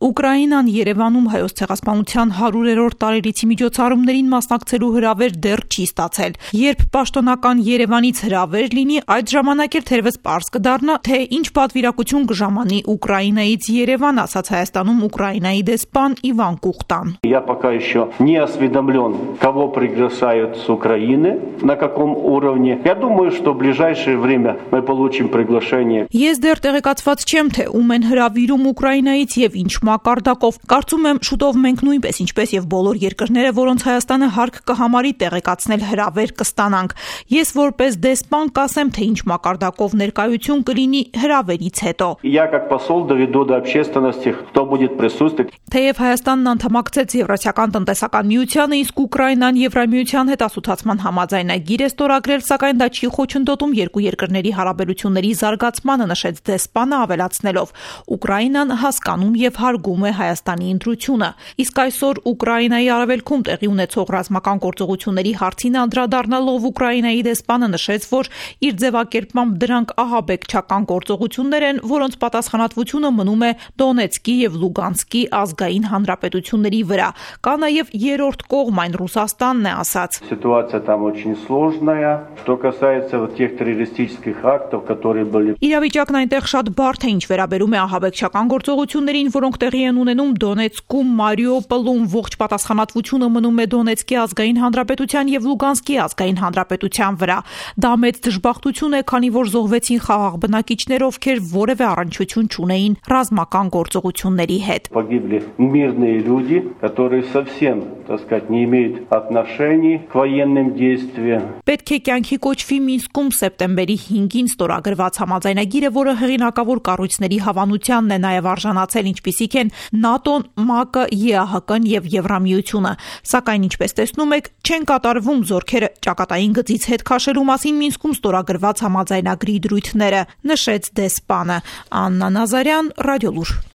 Ուկրաինան Երևանում Հայոց ցեղասպանության 100-րդ տարելիցի միջոցառումներին մասնակցելու հրավեր դեռ չի ստացել։ Երբ պաշտոնական Երևանից հրավեր լինի, այդ ժամանակ էլ թերևս պարզ կդառնա, թե ինչ պատվիրակություն կժամանի Ուկրաինայից Երևան, ասաց Հայաստանում Ուկրաինայի դեսպան Իվան Կուխտան։ Я пока еще не осведомлен, кого приглашают с Украины, на каком уровне. Я думаю, что в ближайшее время мы получим приглашение. Ես դեռ տեղեկացված չեմ, թե ում են հրավիրում Ուկրաինայից եւ ինչ մակարդակով։ Կարծում եմ շուտով մենք նույնպես ինչպես եւ բոլոր երկրները, որոնց Հայաստանը հարկ կհամարի տեղեկացնել հրավեր կստանանք։ Ես որպես դեսպան կասեմ, թե ինչ մակարդակով ներկայություն կլինի հրավերից հետո։ Я как посол доведу до общественности, кто будет присутствовать. Թեև Հայաստանն անդամակցեց Եվրասիական տնտեսական միությանը, իսկ Ուկրաինան Եվրամիության հետ ասոցացման համաձայնագիր է ստորագրել, սակայն դա չի խոչընդոտում երկու երկրների հարաբերությունների զարգացմանը, նշեց դեսպանը, ավելացնելով. Ուկրաինան հասկանում եւ հարգում է Հայաստանի ընտրությունը։ Իսկ այսօր Ուկրաինայի արևելքում տեղի ունեցող ռազմական գործողությունների հարցին անդրադառնալով Ուկրաինայի դեսպանը նշեց, որ իր ձևակերպմամբ դրանք ահաբեկչական գործողություններ են, որոնց պատասխանատվությունը մնում է Դոնեցկի եւ Լուգանսկի ազգային հանրապետությունների վրա։ Կա նաեւ երրորդ կողմ, այն Ռուսաստանն է, ասաց. Ситуация там очень сложная. Что касается вот тех террористических актов, которые были. Իրավիճակն այնտեղ շատ բարդ է, ինչ վերաբերում է ահաբեկչական գործողություններին, որոնք տեղի են ունենում Դոնեցկում, Մարիուպոլում, ողջ պատասխանատվությունը մնում է Դոնեցկի ազգային հանրապետության եւ Լուգանսկի ազգային հանրապետության վրա։ Դա մեծ դժբախտություն է, քանի որ զոհվեցին խաղաղ բնակիչներ, ովքեր որևէ առնչություն չունեին ռազմական գործողությունների հետ։ Погибли мирные люди, которые совсем, так сказать, не имеют отношений к военным действиям. Պետք է կյանքի կոչվի Մինսկում սեպտեմբերի 5-ին ստորագրված համաձայնագիրը, որը հեղինակավոր կառույցների հավանությանն է նաև արժանացել, ինչպիսիք են ՆԱՏՕ-ն, ՄԱԿ-ը, ԵԱՀԿ-ն եւ Եվրամիությունը։ Սակայն, ինչպես տեսնում եք, չեն կատարվում զորքերը ճակատային գծից հետ քաշելու մասին Մինսկում ստորագրված համաձայնագրի դրույթները, նշեց դեսպանը։ Աննա Նազարյան, Ռադիոլուր։